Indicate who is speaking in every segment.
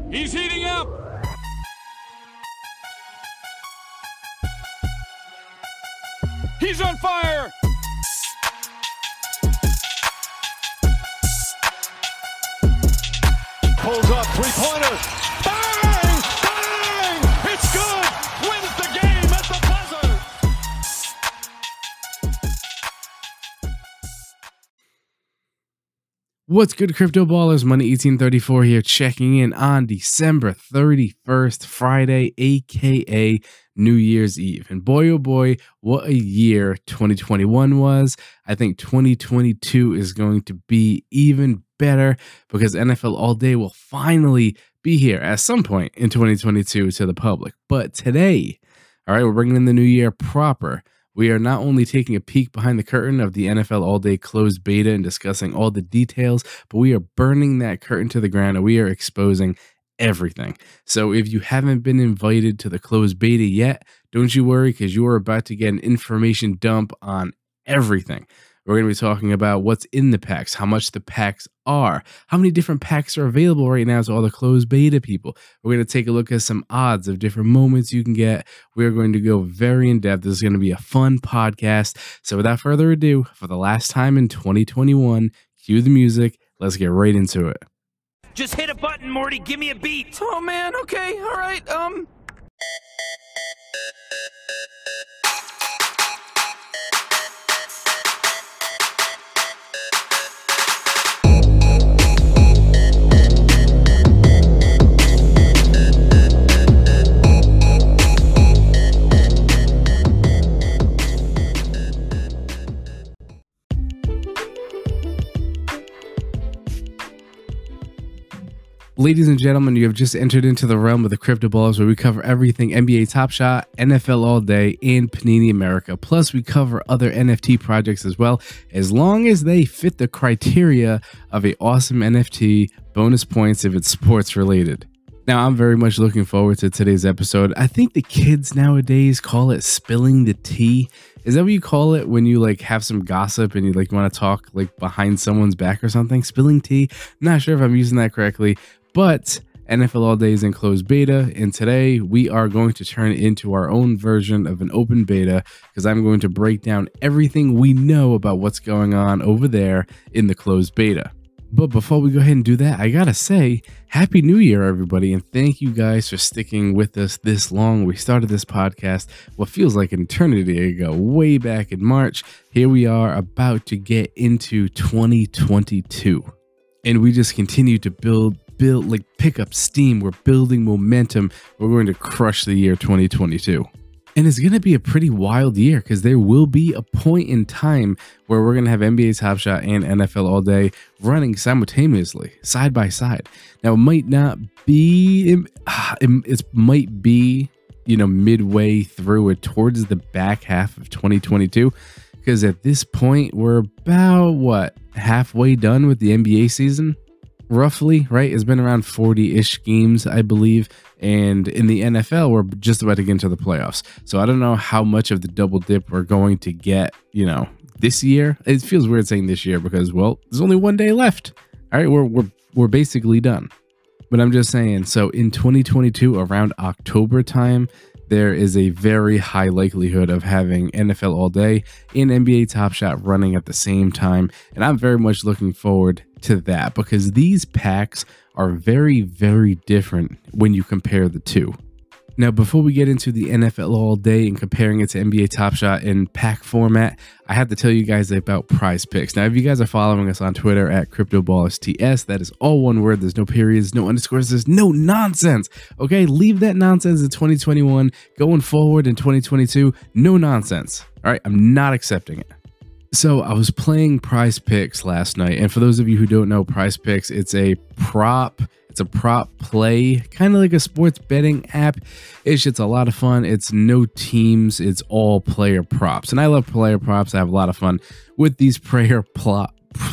Speaker 1: He's heating up. He's on fire. Pulls up, three-pointer. Bang! Bang! It's good. Wins the game at the buzzer.
Speaker 2: What's good, Crypto Ballers? Money 1834 here, checking in on December 31st, Friday, aka New Year's Eve. And boy, oh boy, what a year 2021 was. I think 2022 is going to be even better because NFL All Day will finally be here at some point in 2022 to the public. But today, all right, we're bringing in the new year proper. We are not only taking a peek behind the curtain of the NFL All Day closed beta and discussing all the details, but we are burning that curtain to the ground and we are exposing everything. So if you haven't been invited to the closed beta yet, don't you worry, because you are about to get an information dump on everything. We're going to be talking about what's in the packs, how much the packs are, how many different packs are available right now to all the closed beta people. We're going to take a look at some odds of different moments you can get. We're going to go very in depth. This is going to be a fun podcast. So without further ado, for the last time in 2021, cue the music. Let's get right into it.
Speaker 3: Just hit a button, Morty. Give me a beat.
Speaker 4: Oh man, okay, all right,
Speaker 2: Ladies and gentlemen, you have just entered into the realm of the Crypto Ballers, where we cover everything NBA Top Shot, NFL All Day, and Panini America. Plus, we cover other NFT projects as well, as long as they fit the criteria of an awesome NFT, bonus points if it's sports related. Now, I'm very much looking forward to today's episode. I think the kids nowadays call it spilling the tea. Is that what you call it when you like have some gossip and you like want to talk like behind someone's back or something? Spilling tea? Not sure if I'm using that correctly. But NFL All Day is in closed beta, and today we are going to turn it into our own version of an open beta because I'm going to break down everything we know about what's going on over there in the closed beta. But before we go ahead and do that, I gotta say, Happy New Year, everybody, and thank you guys for sticking with us this long. We started this podcast what feels like an eternity ago, way back in March. Here we are about to get into 2022, and we just continue to build, like pick up steam. We're building momentum. We're going to crush the year 2022. And it's going to be a pretty wild year because there will be a point in time where we're going to have NBA Top Shot and NFL All Day running simultaneously, side by side. Now, it might not be, it might be, you know, midway through it towards the back half of 2022. Because at this point, we're about, what, halfway done with the NBA season? Roughly, right? It's been around 40-ish games, I believe. And in the NFL, we're just about to get into the playoffs. So I don't know how much of the double dip we're going to get, you know, this year. It feels weird saying this year because, well, there's only one day left. All right, we're basically done. But I'm just saying, so in 2022, around October time, there is a very high likelihood of having NFL All Day and NBA Top Shot running at the same time. And I'm very much looking forward to that because these packs are very, very different when you compare the two. Now, before we get into the NFL All Day and comparing it to NBA Top Shot in pack format, I have to tell you guys about Prize Picks. Now, if you guys are following us on Twitter at CryptoBallersTS, that is all one word. There's no periods, no underscores, there's no nonsense. Okay, leave that nonsense in 2021. Going forward in 2022, no nonsense. All right, I'm not accepting it. So I was playing Prize Picks last night, and for those of you who don't know, Prize Picks, it's a prop play, kind of like a sports betting app. It's just a lot of fun. It's no teams, it's all player props, and I love player props. I have a lot of fun with these player prop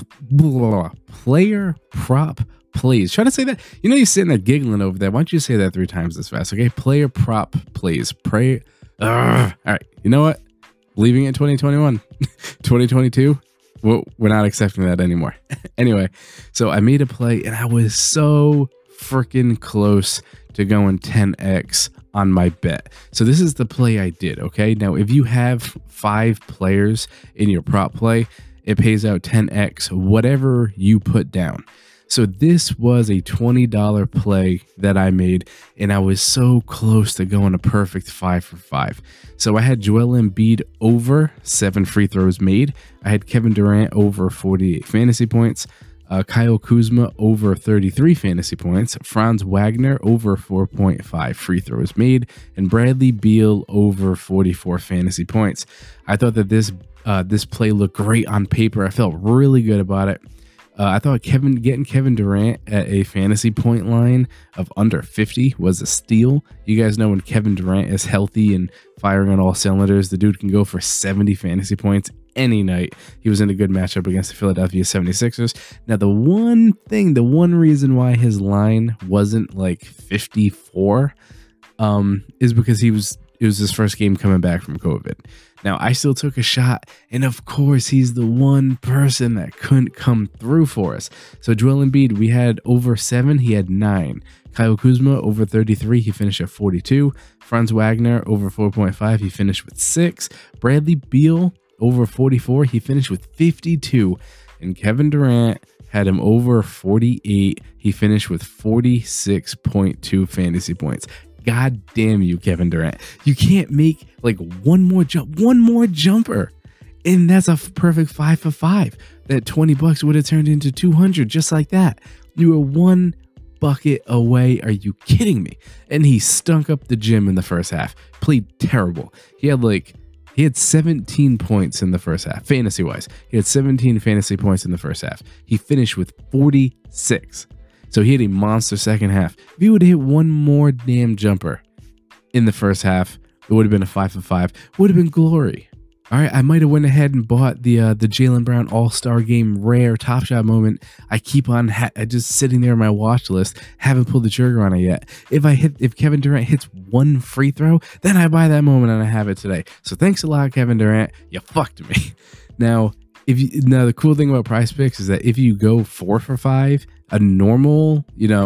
Speaker 2: plays. Try to say that. You know, you're sitting there giggling over that. Why don't you say that 3 times as fast? Okay, player prop plays. All right, you know what? Leaving it 2021, 2022. We're not accepting that anymore. Anyway, so I made a play and I was so freaking close to going 10x on my bet. So this is the play I did, okay? Now, if you have 5 players in your prop play, it pays out 10x whatever you put down. So this was a $20 play that I made, and I was so close to going a perfect 5 for 5. So I had Joel Embiid over 7 free throws made. I had Kevin Durant over 48 fantasy points. Kyle Kuzma over 33 fantasy points. Franz Wagner over 4.5 free throws made. And Bradley Beal over 44 fantasy points. I thought that this play looked great on paper. I felt really good about it. I thought getting Kevin Durant at a fantasy point line of under 50 was a steal. You guys know when Kevin Durant is healthy and firing on all cylinders, the dude can go for 70 fantasy points any night. He was in a good matchup against the Philadelphia 76ers. Now, the one reason why his line wasn't like 54 is because it was his first game coming back from COVID. Now, I still took a shot, and of course, he's the one person that couldn't come through for us. So Joel Embiid, we had over 7, he had 9. Kyle Kuzma over 33, he finished at 42. Franz Wagner over 4.5, he finished with 6. Bradley Beal over 44, he finished with 52. And Kevin Durant had him over 48, he finished with 46.2 fantasy points. God damn you, Kevin Durant. You can't make like one more jumper. And that's a perfect 5 for 5. That $20 would have turned into 200 just like that. You were one bucket away. Are you kidding me? And he stunk up the gym in the first half. Played terrible. He had 17 points in the first half, fantasy wise. He had 17 fantasy points in the first half. He finished with 46. So he had a monster second half. If he would have hit one more damn jumper in the first half, it would have been a 5 for 5. Would have been glory. All right, I might have went ahead and bought the Jaylen Brown All-Star Game rare Top Shot moment. I keep on just sitting there on my watch list. Haven't pulled the trigger on it yet. If Kevin Durant hits one free throw, then I buy that moment and I have it today. So thanks a lot, Kevin Durant. You fucked me. Now the cool thing about Prize Picks is that if you go 4 for 5, a normal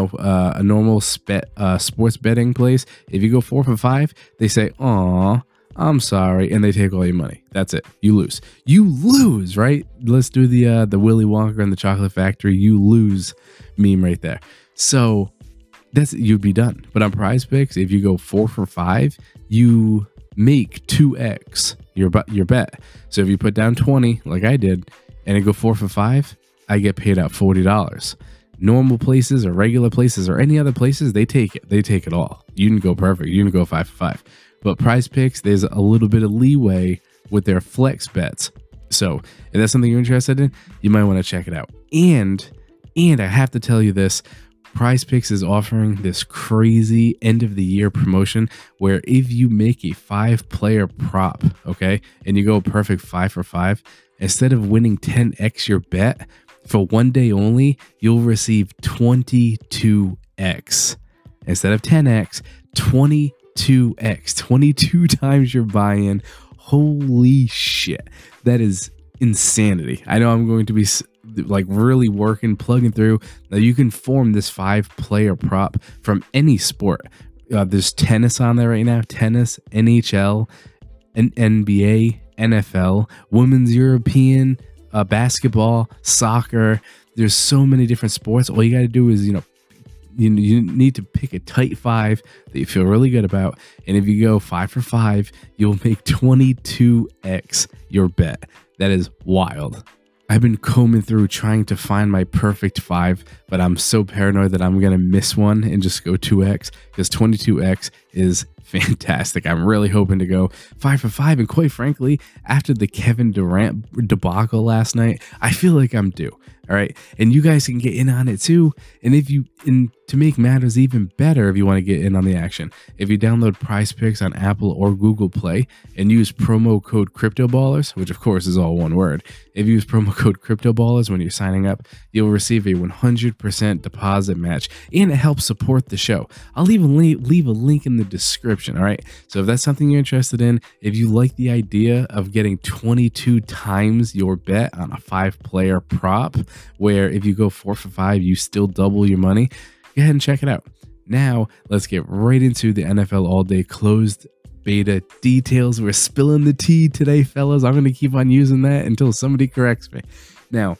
Speaker 2: sports betting place, if you go 4 for 5, they say, "Aw, I'm sorry," and they take all your money. That's it. You lose. You lose, right? Let's do the Willy Wonka and the Chocolate Factory. You lose meme right there. So you'd be done. But on Prize Picks, if you go 4 for 5, you make 2x your bet. So if you put down 20 like I did and it go 4 for 5, I get paid out $40. Normal places or regular places or any other places, they take it all. You can go perfect. You can go 5 for 5. But Prize Picks, there's a little bit of leeway with their flex bets. So if that's something you're interested in, you might want to check it out. And I have to tell you this, Prize Picks is offering this crazy end of the year promotion where if you make a 5-player prop, okay, and you go perfect 5 for 5, instead of winning 10x your bet, for one day only, you'll receive 22x. Instead of 10x, 22x, 22 times your buy-in. Holy shit. That is insanity. I know I'm going to be like really plugging through. Now you can form this 5-player prop from any sport. There's tennis on there right now. Tennis, NHL, NBA, NFL, Women's European, basketball, soccer. There's so many different sports. All you got to do is, you need to pick a tight 5 that you feel really good about. And if you go 5 for 5, you'll make 22x your bet. That is wild. I've been combing through trying to find my perfect 5, but I'm so paranoid that I'm going to miss one and just go 2x, because 22x is fantastic. I'm really hoping to go 5 for 5. And quite frankly, after the Kevin Durant debacle last night, I feel like I'm due. All right. And you guys can get in on it too. And to make matters even better, if you want to get in on the action, if you download Prize Picks on Apple or Google Play and use promo code CryptoBallers, which of course is all one word, if you use promo code CryptoBallers when you're signing up, you'll receive a 100% deposit match, and it helps support the show. I'll leave a link in the description. All right. So if that's something you're interested in, if you like the idea of getting 22 times your bet on a 5-player prop, where if you go 4 for 5, you still double your money, go ahead and check it out. Now, let's get right into the NFL All Day closed beta details. We're spilling the tea today, fellas. I'm going to keep on using that until somebody corrects me. Now,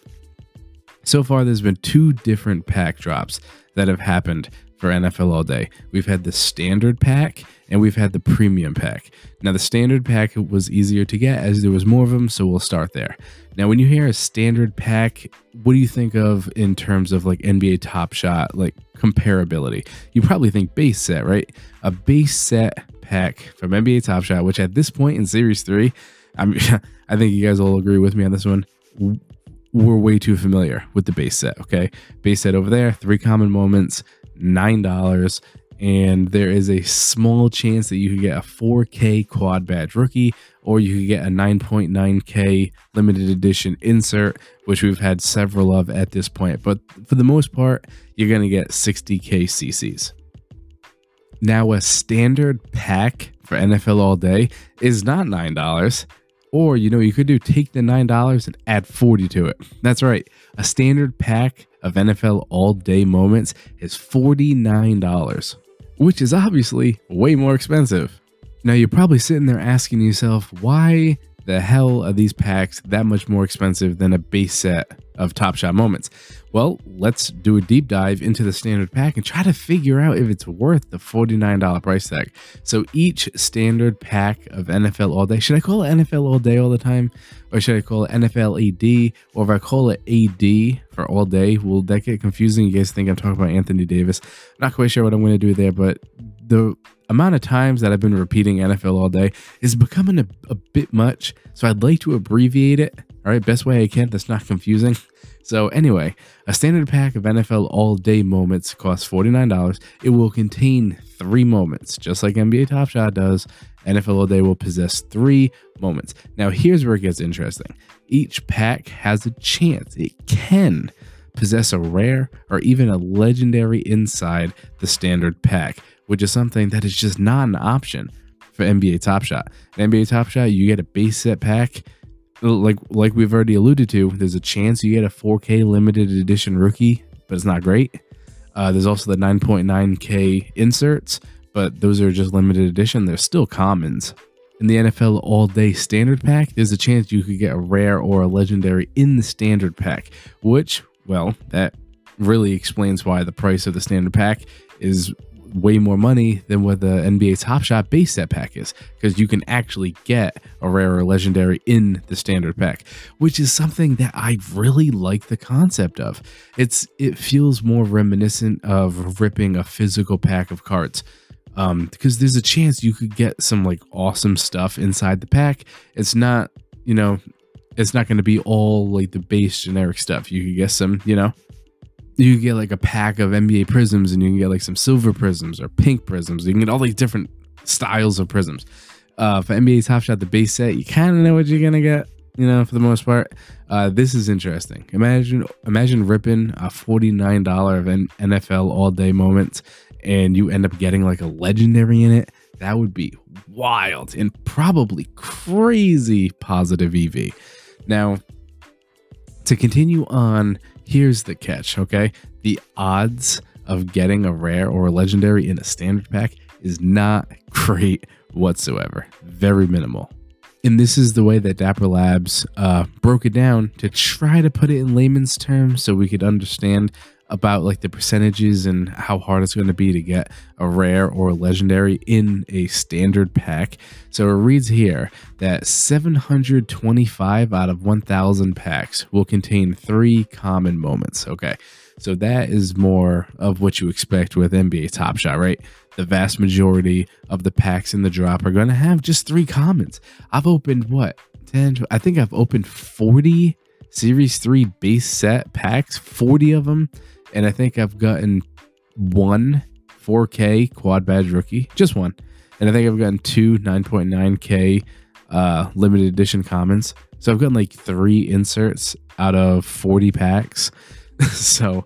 Speaker 2: so far, there's been 2 different pack drops that have happened for NFL All Day. We've had the standard pack and we've had the premium pack. Now, the standard pack was easier to get as there was more of them, so we'll start there. Now, when you hear a standard pack, what do you think of in terms of like NBA Top Shot, like comparability? You probably think base set, right? A base set pack from NBA Top Shot, which at this point in Series 3, I think you guys all agree with me on this one. We're way too familiar with the base set, okay? Base set over there, 3 common moments, $9, and there is a small chance that you could get a 4K quad badge rookie, or you could get a 9.9K limited edition insert, which we've had several of at this point. But for the most part, you're going to get 60K CCs. Now, a standard pack for NFL All Day is not $9. Or, you could take the $9 and add 40 to it. That's right. A standard pack of NFL All Day moments is $49, which is obviously way more expensive. Now, you're probably sitting there asking yourself, why the hell are these packs that much more expensive than a base set of Top Shot moments? Well, let's do a deep dive into the standard pack and try to figure out if it's worth the $49 price tag. So each standard pack of NFL All Day, should I call it NFL All Day all the time? Or should I call it NFL AD? Or if I call it AD for All Day, will that get confusing? You guys think I'm talking about Anthony Davis? I'm not quite sure what I'm going to do there, but the amount of times that I've been repeating NFL All Day is becoming a bit much. So I'd like to abbreviate it. All right, best way I can that's not confusing. So anyway, a standard pack of NFL All Day moments costs $49. It will contain 3 moments, just like NBA Top Shot does. NFL All Day will possess 3 moments. Now, here's where it gets interesting. Each pack has a chance. It can possess a rare or even a legendary inside the standard pack, which is something that is just not an option for NBA Top Shot. In NBA Top Shot, you get a base set pack. Like we've already alluded to, there's a chance you get a 4K limited edition rookie, but it's not great. There's also the 9.9K inserts, but those are just limited edition. They're still commons. In the NFL All Day standard pack, there's a chance you could get a rare or a legendary in the standard pack, which, well, that really explains why the price of the standard pack is way more money than what the NBA Top Shot base set pack is, because you can actually get a rare or legendary in the standard pack, which is something that I really like the concept of. It feels more reminiscent of ripping a physical pack of cards, because there's a chance you could get some like awesome stuff inside the pack. It's not, it's not going to be all like the base generic stuff. You could get some, you can get like a pack of NBA prisms, and you can get like some silver prisms or pink prisms. You can get all these different styles of prisms. For NBA Top Shot, the base set, you kind of know what you're gonna get, for the most part. This is interesting. Imagine ripping a $49 of NFL All Day moments, and you end up getting like a legendary in it. That would be wild and probably crazy positive EV. Now, to continue on, here's the catch, okay? The odds of getting a rare or a legendary in a standard pack is not great whatsoever. Very minimal. And this is the way that Dapper Labs broke it down to try to put it in layman's terms so we could understand about like the percentages and how hard it's going to be to get a rare or a legendary in a standard pack. So it reads here that 725 out of 1,000 packs will contain 3 common moments. Okay, so that is more of what you expect with NBA Top Shot, right? The vast majority of the packs in the drop are going to have just 3 commons. I've opened what, 10? I think I've opened 40 Series 3 base set packs, 40 of them. And I think I've gotten 1 4K quad badge rookie, just 1. And I think I've gotten 2 9.9K limited edition commons. So I've gotten like 3 inserts out of 40 packs. So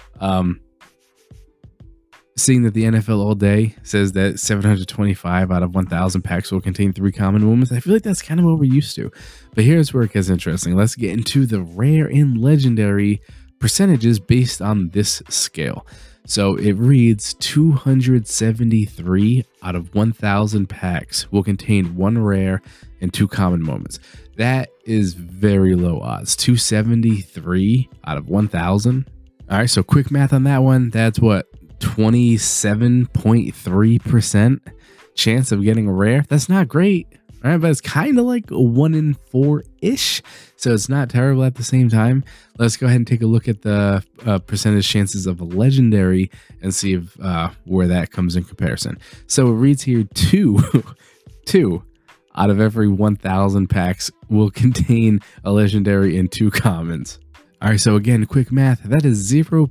Speaker 2: seeing that the NFL All Day says that 725 out of 1,000 packs will contain 3 common moments, I feel like that's kind of what we're used to. But here's where it gets interesting. Let's get into the rare and legendary percentages based on this scale. So it reads 273 out of 1,000 packs will contain 1 rare and 2 common moments. That is very low odds. 273 out of 1,000. All right, so quick math on that one. That's what, 27.3% chance of getting a rare. That's not great. All right, but it's kind of like a 1 in 4-ish. So it's not terrible at the same time. Let's go ahead and take a look at the percentage chances of a legendary and see if where that comes in comparison. So it reads here two out of every 1,000 packs will contain a legendary and 2 commons. All right, so again, quick math, that is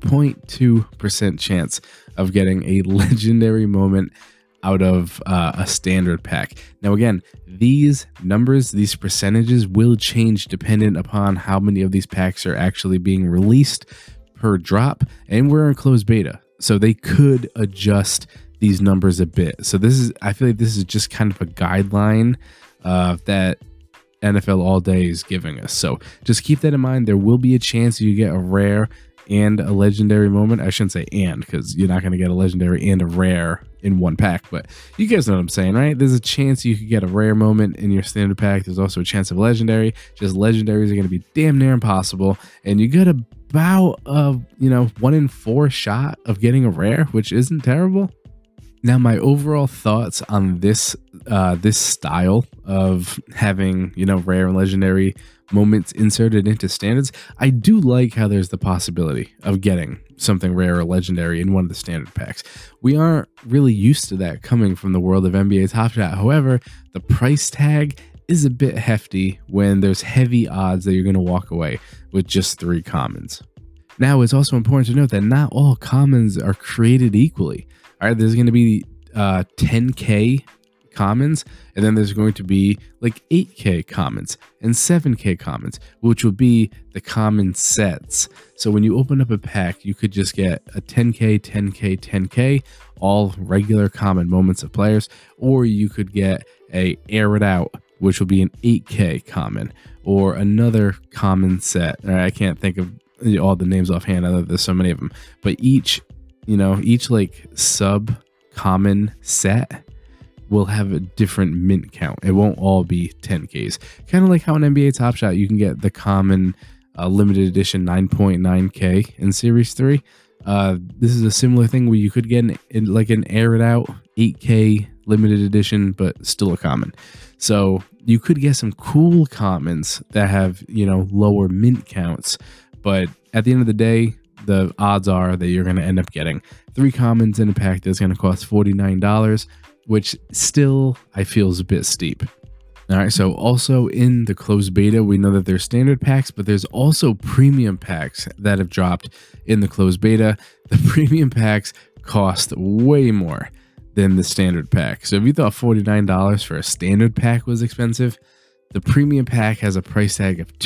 Speaker 2: 0.2% chance of getting a legendary moment out of a standard pack. Now, again, these numbers, these percentages will change dependent upon how many of these packs are actually being released per drop, and we're in closed beta, so they could adjust these numbers a bit. So this is, I feel like this is just kind of a guideline that NFL All Day is giving us. So just keep that in mind. There will be a chance you get a rare and a legendary moment. I shouldn't say and, because you're not going to get a legendary and a rare in one pack, but you guys know what I'm saying, right? There's a chance you could get a rare moment in your standard pack. There's also a chance of legendary. Just legendaries are going to be damn near impossible, and you get about a 1 in 4 shot of getting a rare, which isn't terrible. Now, my overall thoughts on this this style of having rare and legendary moments inserted into standards, I do like how there's the possibility of getting something rare or legendary in one of the standard packs. We aren't really used to that coming from the world of NBA Top Shot. However, the price tag is a bit hefty when there's heavy odds that you're going to walk away with just 3 commons. Now, it's also important to note that not all commons are created equally. All right, there's going to be 10K commons, and then there's going to be like 8K commons and 7K commons, which will be the common sets. So when you open up a pack, you could just get a 10K, 10K, 10K, all regular common moments of players, or you could get a air it out, which will be an 8K common, or another common set. All right, I can't think of all the names offhand, other there's so many of them, but each like sub common set will have a different mint count. It won't all be 10Ks. Kind of like how in NBA Top Shot you can get the common limited edition 9.9K in Series 3. This is a similar thing where you could get an air it out 8K limited edition, but still a common. So you could get some cool commons that have lower mint counts, but at the end of the day, the odds are that you're going to end up getting 3 commons in a pack that's going to cost $49, which still I feel is a bit steep. All right, so also in the closed beta, we know that there's standard packs, but there's also premium packs that have dropped in the closed beta. The premium packs cost way more than the standard pack. So if you thought $49 for a standard pack was expensive, the premium pack has a price tag of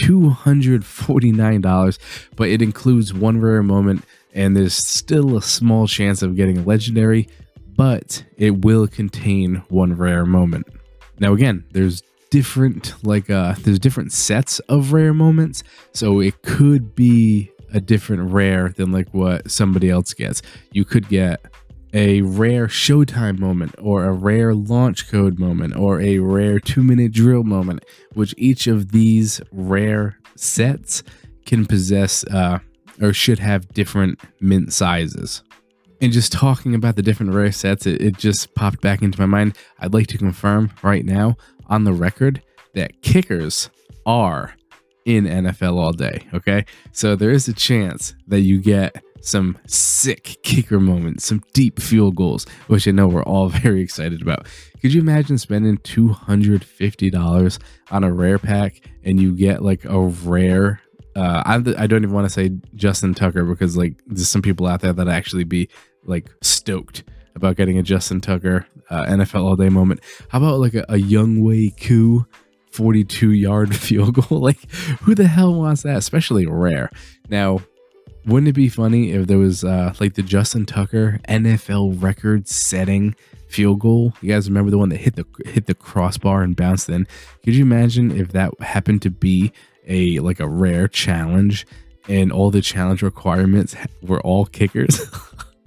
Speaker 2: $249, but it includes 1 rare moment, and there's still a small chance of getting a legendary, but it will contain 1 rare moment. Now again, there's different sets of rare moments, so it could be a different rare than like what somebody else gets. You could get a rare Showtime moment, or a rare launch code moment, or a rare 2-minute drill moment, which each of these rare sets can possess or should have different mint sizes. And just talking about the different rare sets, it just popped back into my mind. I'd like to confirm right now on the record that kickers are in NFL All Day. Okay, so there is a chance that you get some sick kicker moments, some deep field goals, which I know we're all very excited about. Could you imagine spending $250 on a rare pack and you get like a rare I don't even want to say Justin Tucker, because like there's some people out there that actually be like stoked about getting a Justin Tucker NFL All Day moment. How about like a Younghoe Koo 42-yard field goal? Like, who the hell wants that, especially rare? Now, wouldn't it be funny if there was like the Justin Tucker NFL record setting field goal? You guys remember the one that hit the crossbar and bounced in? Could you imagine if that happened to be a rare challenge and all the challenge requirements were all kickers?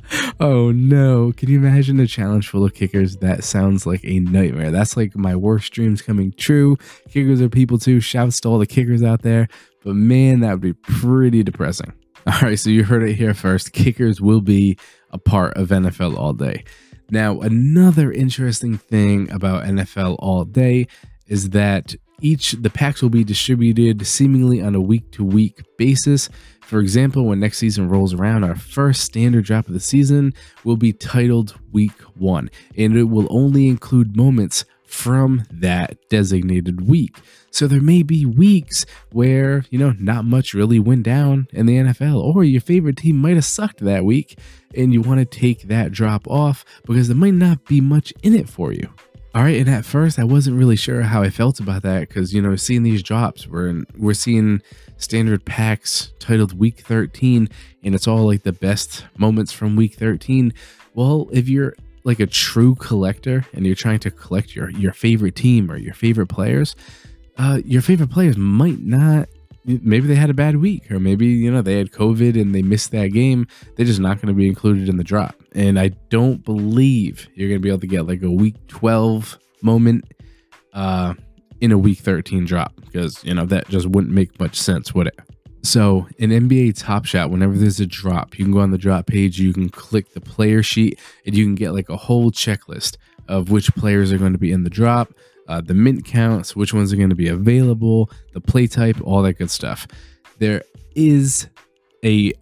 Speaker 2: Oh no, can you imagine a challenge full of kickers? That sounds like a nightmare. That's like my worst dreams coming true. Kickers are people too. Shouts to all the kickers out there. But man, that would be pretty depressing. All right, so you heard it here first. Kickers will be a part of NFL All Day. Now, another interesting thing about NFL All Day is that the packs will be distributed seemingly on a week-to-week basis. For example, when next season rolls around, our first standard drop of the season will be titled Week 1, and it will only include moments from that designated week. So there may be weeks where, not much really went down in the NFL, or your favorite team might have sucked that week, and you want to take that drop off because there might not be much in it for you. All right, and at first I wasn't really sure how I felt about that because, seeing these drops, we're seeing standard packs titled Week 13, and it's all like the best moments from Week 13. Well, if you're like a true collector and you're trying to collect your favorite team or your favorite players might not. Maybe they had a bad week, or maybe, they had COVID and they missed that game. They're just not going to be included in the drop. And I don't believe you're going to be able to get like a week 12 moment in a week 13 drop because, that just wouldn't make much sense, would it? So in NBA Top Shot, whenever there's a drop, you can go on the drop page, you can click the player sheet, and you can get like a whole checklist of which players are going to be in the drop. The mint counts, which ones are going to be available, the play type, all that good stuff. There is an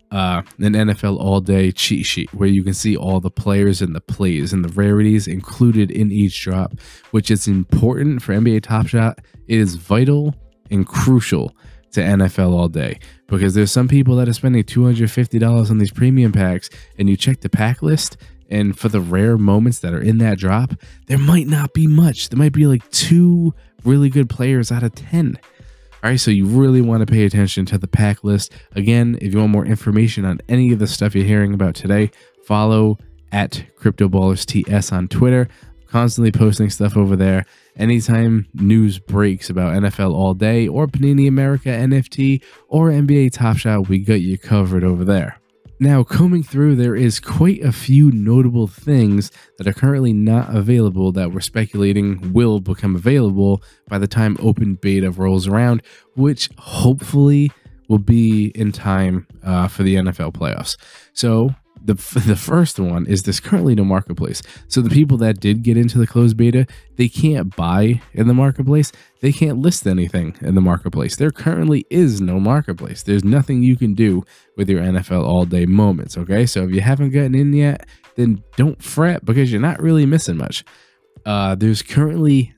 Speaker 2: NFL All Day cheat sheet where you can see all the players and the plays and the rarities included in each drop, which is important for NBA Top Shot. It is vital and crucial to NFL All Day because there's some people that are spending $250 on these premium packs, and you check the pack list, and for the rare moments that are in that drop, there might not be much. There might be like 2 really good players out of 10. All right, so you really want to pay attention to the pack list. Again, if you want more information on any of the stuff you're hearing about today, follow at CryptoBallersTS on Twitter. I'm constantly posting stuff over there. Anytime news breaks about NFL All Day or Panini America NFT or NBA Top Shot, we got you covered over there. Now, combing through, there is quite a few notable things that are currently not available that we're speculating will become available by the time open beta rolls around, which hopefully will be in time for the NFL playoffs. So the first one is there's currently no marketplace. So the people that did get into the closed beta, they can't buy in the marketplace. They can't list anything in the marketplace. There currently is no marketplace. There's nothing you can do with your NFL All Day moments, okay? So if you haven't gotten in yet, then don't fret because you're not really missing much. There's currently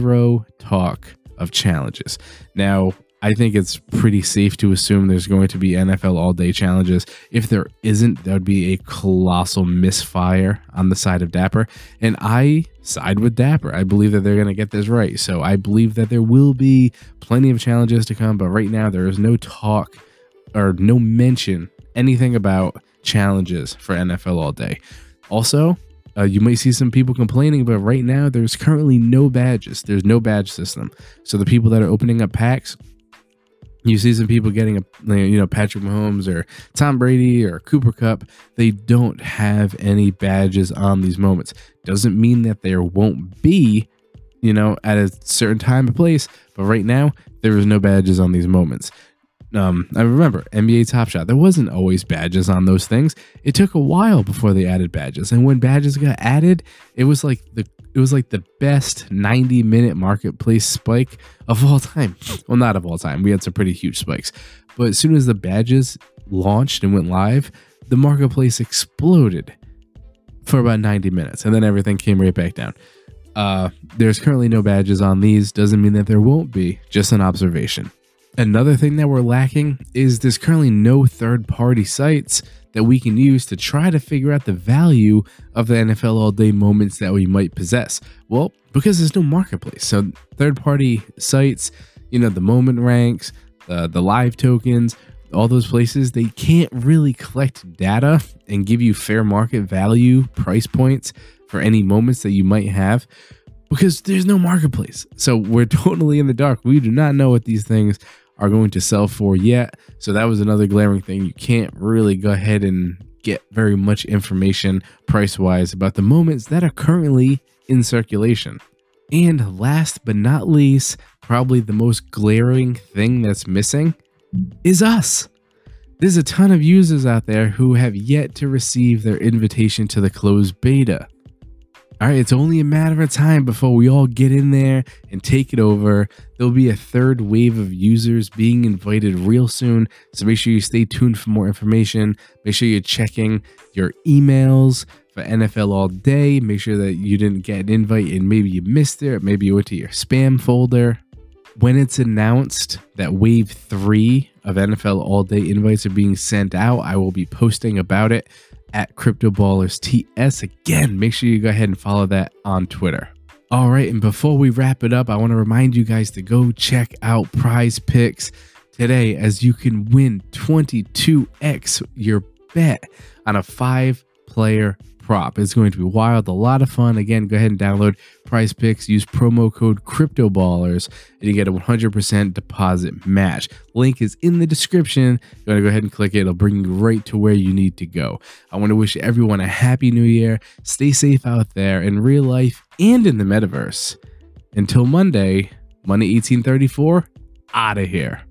Speaker 2: 0 talk of challenges. Now, I think it's pretty safe to assume there's going to be NFL All Day challenges. If there isn't, that would be a colossal misfire on the side of Dapper. And I side with Dapper. I believe that they're going to get this right. So I believe that there will be plenty of challenges to come. But right now, there is no talk or no mention, anything about challenges for NFL All Day. Also, you might see some people complaining, but right now, there's currently no badges. There's no badge system. So the people that are opening up packs, you see some people getting Patrick Mahomes or Tom Brady or Cooper Kupp. They don't have any badges on these moments. Doesn't mean that there won't be, at a certain time and place. But right now, there is no badges on these moments. I remember NBA Top Shot. There wasn't always badges on those things. It took a while before they added badges. And when badges got added, it was like the best 90-minute marketplace spike of all time. Well, not of all time. We had some pretty huge spikes. But as soon as the badges launched and went live, the marketplace exploded for about 90 minutes. And then everything came right back down. There's currently no badges on these. Doesn't mean that there won't be. Just an observation. Another thing that we're lacking is there's currently no third-party sites that we can use to try to figure out the value of the NFL All Day moments that we might possess. Well, because there's no marketplace. So third-party sites, the moment ranks, the live tokens, all those places, they can't really collect data and give you fair market value price points for any moments that you might have because there's no marketplace. So we're totally in the dark. We do not know what these things are going to sell for yet. So that was another glaring thing. You can't really go ahead and get very much information price-wise about the moments that are currently in circulation. And last but not least, probably the most glaring thing that's missing is us. There's a ton of users out there who have yet to receive their invitation to the closed beta. All right, it's only a matter of time before we all get in there and take it over. There'll be a third wave of users being invited real soon, so make sure you stay tuned for more information. Make sure you're checking your emails for NFL All Day. Make sure that you didn't get an invite and maybe you missed it, or maybe you went to your spam folder. When it's announced that wave 3 of NFL All Day invites are being sent out, I will be posting about it at CryptoballersTS. Again, make sure you go ahead and follow that on Twitter. All right, and before we wrap it up, I want to remind you guys to go check out Prize Picks today, as you can win 22x your bet on a 5-player prop. It's going to be wild, a lot of fun. Again, go ahead and download Prize Picks, use promo code CryptoBallers, and you get a 100% deposit match. Link is in the description. You want to go ahead and click it. It'll bring you right to where you need to go. I want to wish everyone a happy new year. Stay safe out there in real life and in the metaverse. Until Monday, Money 1834, out of here.